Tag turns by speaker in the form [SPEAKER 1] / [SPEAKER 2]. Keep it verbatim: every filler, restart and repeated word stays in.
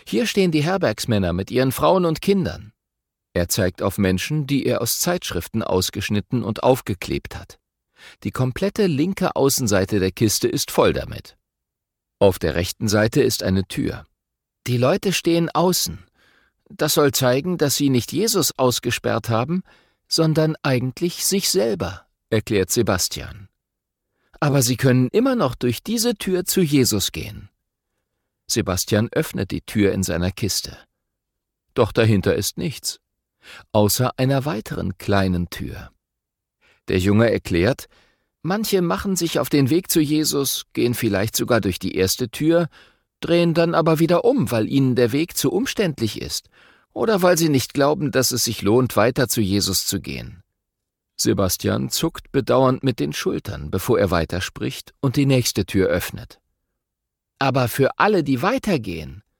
[SPEAKER 1] Hier stehen die Herbergsmänner mit ihren Frauen und Kindern. Er zeigt auf Menschen, die er aus Zeitschriften ausgeschnitten und aufgeklebt hat. Die komplette linke Außenseite der Kiste ist voll damit. Auf der rechten Seite ist eine Tür. Die Leute stehen außen. Das soll zeigen, dass sie nicht Jesus ausgesperrt haben, sondern eigentlich sich selber, erklärt Sebastian. Aber sie können immer noch durch diese Tür zu Jesus gehen. Sebastian öffnet die Tür in seiner Kiste. Doch dahinter ist nichts, außer einer weiteren kleinen Tür. Der Junge erklärt, manche machen sich auf den Weg zu Jesus, gehen vielleicht sogar durch die erste Tür, drehen dann aber wieder um, weil ihnen der Weg zu umständlich ist oder weil sie nicht glauben, dass es sich lohnt, weiter zu Jesus zu gehen. Sebastian zuckt bedauernd mit den Schultern, bevor er weiterspricht und die nächste Tür öffnet. Aber für alle, die weitergehen,